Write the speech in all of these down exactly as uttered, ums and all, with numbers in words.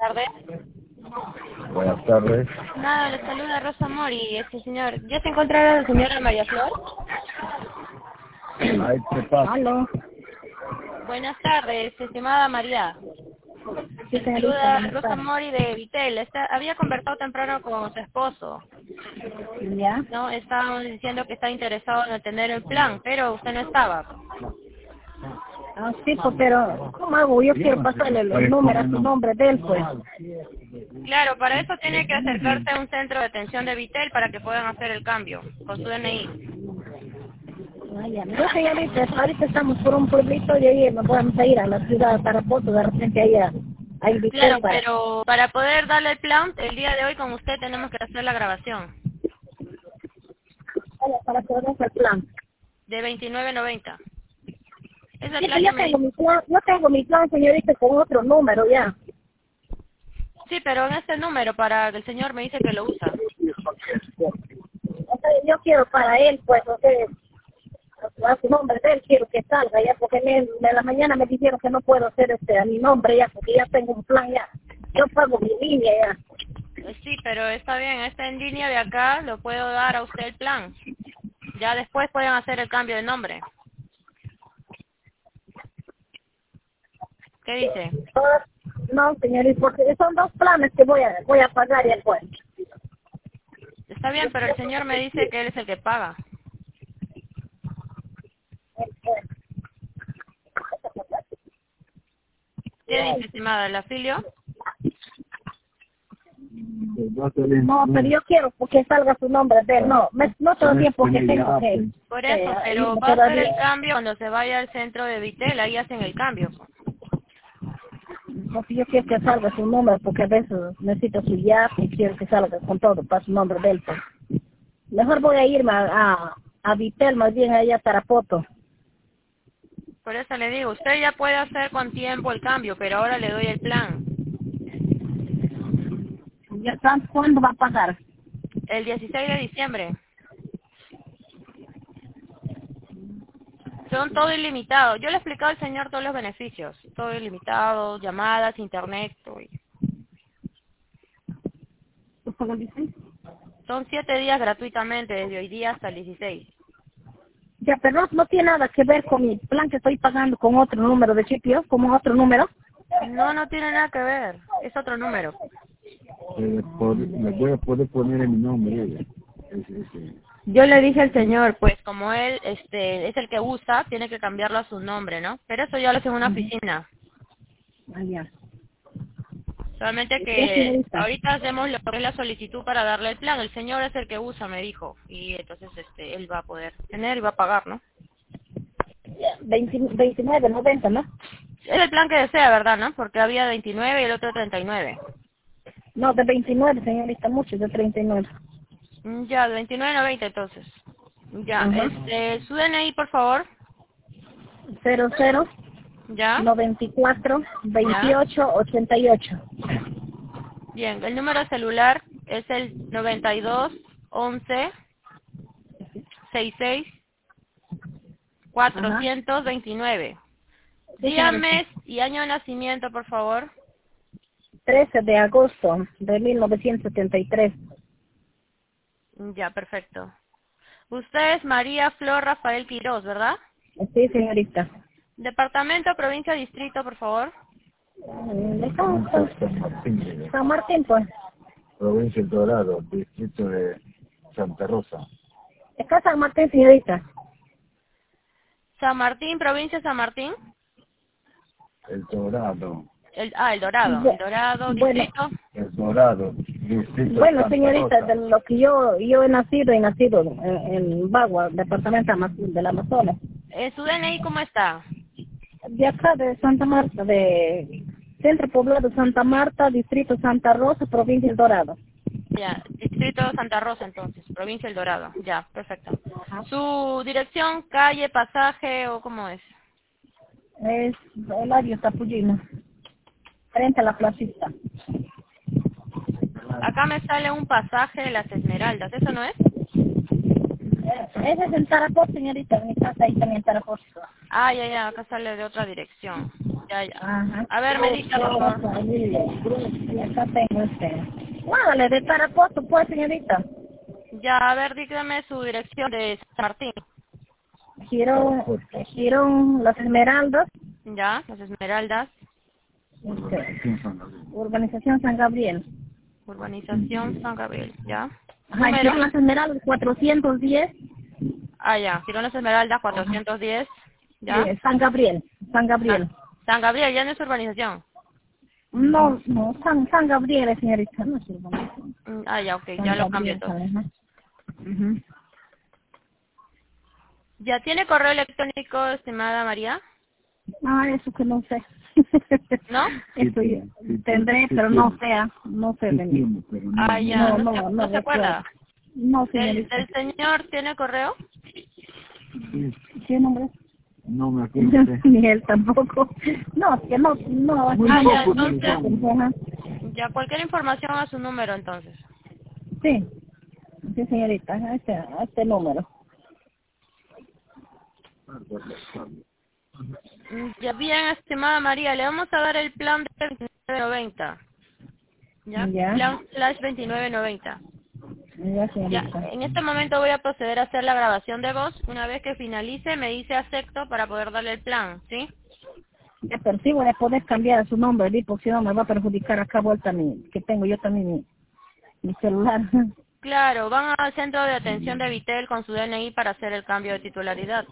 tardes. Buenas tardes. Nada, le saluda Rosa Mori, este señor. ¿Ya se encontrará la señora María Flor? Ay, ¿qué pasa? Aló. Buenas tardes, estimada María. Sí, Le señorita, saluda buenas Rosa tardes. Mori de Vitel. Está, había conversado temprano con su esposo, ¿Ya? ¿no? Estábamos diciendo que está interesado en tener el plan, pero usted no estaba. Ah, sí, pues, pero ¿cómo hago? Yo quiero pasarle el número a su nombre de él, pues. Claro, para eso tiene que acercarse a un centro de atención de Vitel para que puedan hacer el cambio con su D N I. Ah, ya. No, señorita, ahorita estamos por un pueblito y ahí nos vamos a ir a la ciudad de Tarapoto, de repente allá a invitar Claro, para... pero para poder darle el plan, el día de hoy con usted tenemos que hacer la grabación Para, para que hagamos el plan. de veintinueve noventa. Es el Sí, plan pero que yo me tengo dice. mi plan, yo tengo mi plan, señorita, con otro número ya. Sí, pero en este número para que el señor me dice que lo usa. O sea, yo quiero para él, pues, o sea, a su nombre de él quiero que salga ya, porque me, de la mañana me dijeron que no puedo hacer este a mi nombre ya, porque ya tengo un plan ya. Yo pago mi línea ya. Eh, Sí, pero está bien, está en línea de acá, lo puedo dar a usted el plan. Ya después pueden hacer el cambio de nombre. ¿Qué dice? Todas- No, señorita, porque son dos planes que voy a voy a pagar ya pues. Está bien, pero el señor me dice que él es el que paga. ¿Qué dice, estimada? ¿El afilio? No, pero yo quiero porque salga su nombre de él. No, me, no todo el tiempo que tengo que... Por que eso, pero irme va a hacer el todavía. cambio cuando se vaya al centro de Vitel, ahí hacen el cambio. Porque yo quiero que salga su nombre, porque a veces necesito su ya y quiero que salga con todo para su nombre de él. Pues. Mejor voy a irme a, a, a Vitel, más bien allá a Tarapoto. Por eso le digo, usted ya puede hacer con tiempo el cambio, pero ahora le doy el plan. ¿Ya saben cuándo va a pagar? El dieciséis de diciembre. Son todo ilimitado. Yo le he explicado al señor todos los beneficios. Todo ilimitado, llamadas, internet. todo. ¿Usted lo dice? Son siete días gratuitamente, desde hoy día hasta el dieciséis. Ya, pero no, no tiene nada que ver con mi plan que estoy pagando con otro número de sitio, como otro número. No, no tiene nada que ver. Es otro número. Eh, por- le voy a poder poner en mi nombre. Ese, ese. Yo le dije al señor, pues como él este es el que usa, tiene que cambiarlo a su nombre, ¿no? Pero eso ya lo hace en una oficina. Ah, ya. Solamente Ya, que señorita. ahorita hacemos lo que es la solicitud para darle el plan. El señor es el que usa, me dijo. Y entonces este él va a poder tener y va a pagar, ¿no? veinte, veintinueve, noventa, ¿no? Es el plan que desea, ¿verdad, no? Porque había veintinueve y el otro treinta y nueve. No, de veintinueve, señorita, mucho, de treinta y nueve. Mm, Ya, de veintinueve noventa entonces. Ya, Ajá. este, su D N I, por favor. cero cero Ya, noventa y cuatro ya. veintiocho ochenta y ocho. Bien, el número celular es el noventa y dos once sesenta y seis Ajá. cuatrocientos veintinueve. Sí, Día, señorita. mes y año de nacimiento, por favor. trece de agosto de mil novecientos setenta y tres. Ya, perfecto. Usted es María Flor Rafael Quiroz, ¿verdad? Sí, señorita. Departamento, provincia, distrito, por favor. Mm, ¿de San, San Martín, San Martín, pues. provincia del Dorado, distrito de Santa Rosa. Está San Martín, señorita. San Martín, provincia San Martín. El Dorado. El, ah, El Dorado. El Bu- Dorado, Bueno, distrito. El Dorado, distrito de bueno, Santa señorita, Rosa. de lo que yo yo he nacido, he nacido en, en Bagua, departamento Ama- del Amazonas. Eh, ¿Su D N I cómo está? De acá, de Santa Marta, de Centro Poblado Santa Marta, Distrito Santa Rosa, Provincia El Dorado. Ya, distrito Santa Rosa entonces, provincia El Dorado. Ya, perfecto. Ajá. ¿Su dirección, calle, pasaje o cómo es? Es Eladio Tapullino, frente a la placita. Acá me sale un pasaje de las Esmeraldas, ¿eso no es? Eh, Ese es en Tarapot, señorita, mi casa ahí también en Tarapot. Ah, ya, ya, acá sale de otra dirección. Ya, ya. Ajá. A ver, me dice, por favor. Y acá tengo este. Mándale de Tarapoto, pues, señorita. Ya, a ver, dígame su dirección de San Martín. Giro, giro Las Esmeraldas, Ya, las Esmeraldas, este, Urbanización San Gabriel. Urbanización San Gabriel, ya. Ajá, Número. Giro Las Esmeraldas cuatrocientos diez. Ah, ya, Girón Las Esmeraldas cuatrocientos diez, ya. Eh, San Gabriel, San Gabriel. San, San Gabriel, ya no es urbanización. No, no, San, San Gabriel, señorita, no es urbanización. Mm, Ah, ya, ok, San ya lo Gabriel, cambio entonces. ¿sabes? Ujú. ¿Ya tiene correo electrónico, estimada María? Ah, eso que no sé. ¿No? Eso Sí, yo sí, sí, tendré, sí, pero sí, no sí. sé, no sé Sí, de mí. sí, pero no, Ah, ya, No, no, no, se, no, no se acuerda. No, ¿Del, señorita. ¿Del señor tiene correo? sí, ¿Qué nombre? no me acuerdo. Ni él tampoco. No, es que no, no. Muy Ah, ya, poco entonces, utilizamos. ya, cualquier información a su número, entonces. Sí, sí, señorita, a este, a este número. Mm, Ya bien, estimada María, le vamos a dar el plan de veintinueve noventa. ¿Ya? Ya, Plan slash veintinueve noventa. ya, Ya, señorita. en este momento voy a proceder a hacer la grabación de voz. Una vez que finalice, me dice acepto para poder darle el plan, ¿sí? Ya, pero sí voy a poder cambiar su nombre, ¿sí? Porque si no me va a perjudicar acá vuelta mi, que tengo yo también mi, mi celular. Claro, van al centro de atención de Vitel con su D N I para hacer el cambio de titularidad.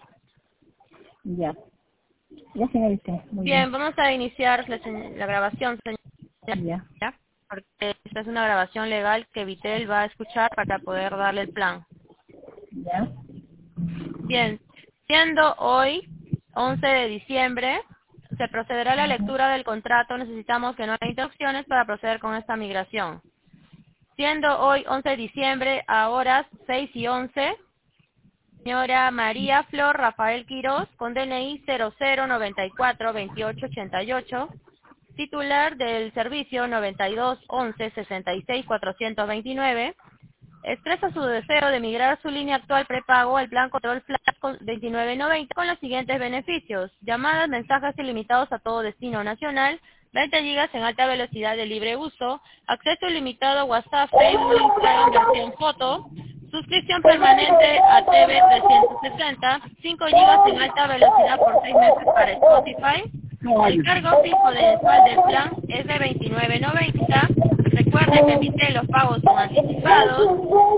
Ya, ya, señorita, muy Bien, bien. vamos a iniciar la, se- la grabación, Ya, señora, porque esta es una grabación legal que Vitel va a escuchar para poder darle el plan. ya, Bien, siendo hoy once de diciembre, se procederá a la lectura del contrato. Necesitamos que no haya interrupciones para proceder con esta migración. Siendo hoy once de diciembre a horas seis y once, señora María Flor Rafael Quirós, con D N I cero cero noventa y cuatro veintiocho ochenta y ocho, titular del servicio noventa y dos once sesenta y seis cuatrocientos veintinueve, expresa su deseo de migrar su línea actual prepago al plan Control Flash con veintinueve noventa con los siguientes beneficios: llamadas, mensajes ilimitados a todo destino nacional, veinte gigas en alta velocidad de libre uso, acceso ilimitado a WhatsApp, Facebook, Instagram, versión foto, suscripción permanente a T V trescientos sesenta, cinco gigas en alta velocidad por seis meses para Spotify. El cargo fijo mensual del plan es de veintinueve noventa. Recuerde que emite los pagos son anticipados.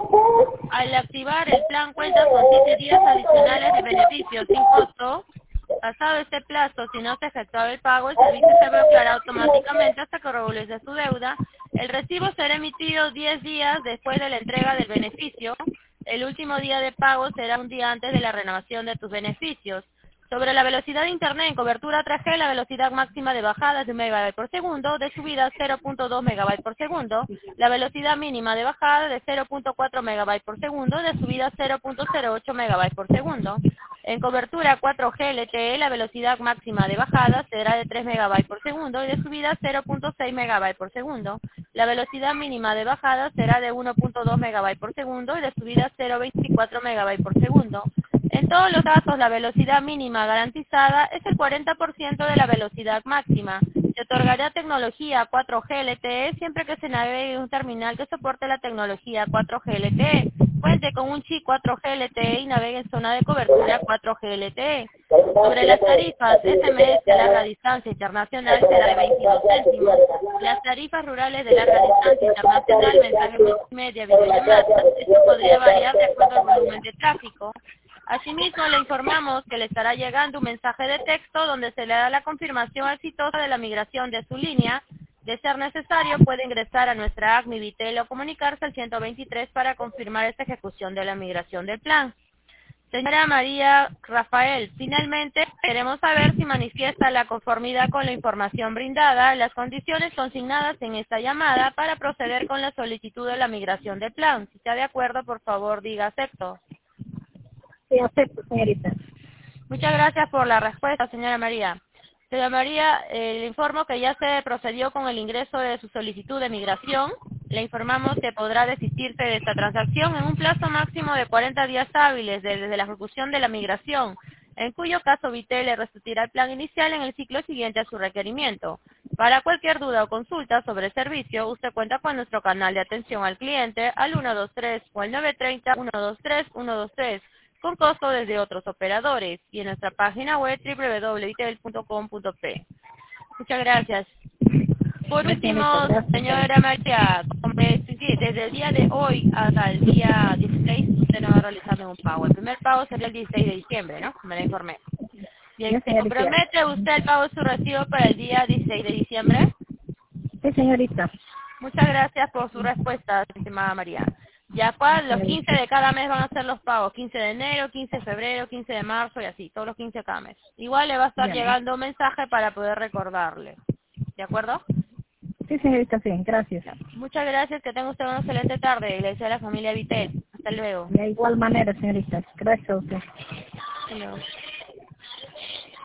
Al activar el plan cuenta con siete días adicionales de beneficios sin costo. Pasado este plazo, si no se efectuaba el pago, el servicio se bloqueará automáticamente hasta que regularice su deuda. El recibo será emitido diez días después de la entrega del beneficio. El último día de pago será un día antes de la renovación de tus beneficios. Sobre la velocidad de Internet en cobertura tres G, la velocidad máxima de bajada es de un megabyte por segundo, de subida cero punto dos megabytes por segundo, la velocidad mínima de bajada de cero punto cuatro megabytes por segundo, de subida cero punto cero ocho megabytes por segundo. En cobertura cuatro G L T E, la velocidad máxima de bajada será de tres megabytes por segundo y de subida cero punto seis megabytes por segundo. La velocidad mínima de bajada será de uno punto dos megabytes por segundo y de subida cero punto veinticuatro megabytes por segundo. En todos los casos, la velocidad mínima garantizada es el cuarenta por ciento de la velocidad máxima. Se otorgará tecnología cuatro G L T E siempre que se navegue en un terminal que soporte la tecnología cuatro G L T E. Cuente con un chip cuatro G L T E y navegue en zona de cobertura cuatro G L T E. Sobre las tarifas, S M S de larga distancia internacional será de veintidós céntimos. Las tarifas rurales de larga distancia internacional, mensaje multimedia, videollamadas, esto podría variar de acuerdo al volumen de tráfico. Asimismo, le informamos que le estará llegando un mensaje de texto donde se le da la confirmación exitosa de la migración de su línea. De ser necesario, puede ingresar a nuestra A C M I Vitel o comunicarse al ciento veintitrés para confirmar esta ejecución de la migración del plan. Señora María Rafael, finalmente queremos saber si manifiesta la conformidad con la información brindada, las condiciones consignadas en esta llamada para proceder con la solicitud de la migración del plan. Si está de acuerdo, por favor, diga acepto. Sí, acepto, señorita. Muchas gracias por la respuesta, señora María. Señora María, eh, le informo que ya se procedió con el ingreso de su solicitud de migración. Le informamos que podrá desistirse de esta transacción en un plazo máximo de cuarenta días hábiles desde la ejecución de la migración. en cuyo caso Vitel le restituirá el plan inicial en el ciclo siguiente a su requerimiento. Para cualquier duda o consulta sobre el servicio, usted cuenta con nuestro canal de atención al cliente al uno dos tres o al nueve tres cero, uno dos tres, uno dos tres, con costo desde otros operadores, y en nuestra página web doble u doble u doble u punto vitel punto com punto pe. Muchas gracias. Por último, señora María, desde el día de hoy hasta el día dieciséis, usted no va a realizar ningún pago. El primer pago sería el dieciséis de diciembre, ¿no? Me la informé. Bien, ¿se compromete usted el pago de su recibo para el día dieciséis de diciembre? Sí, señorita. Muchas gracias por su respuesta, estimada María. Ya cuál, los quince de cada mes van a ser los pagos, quince de enero, quince de febrero, quince de marzo y así, todos los quince de cada mes. Igual le va a estar Bien. llegando un mensaje para poder recordarle. ¿De acuerdo? Sí, señorita, sí, gracias. Muchas gracias, que tenga usted una excelente tarde y le deseo a la familia Vitel. Hasta luego. De igual manera, señorita. Gracias a usted. Hasta luego.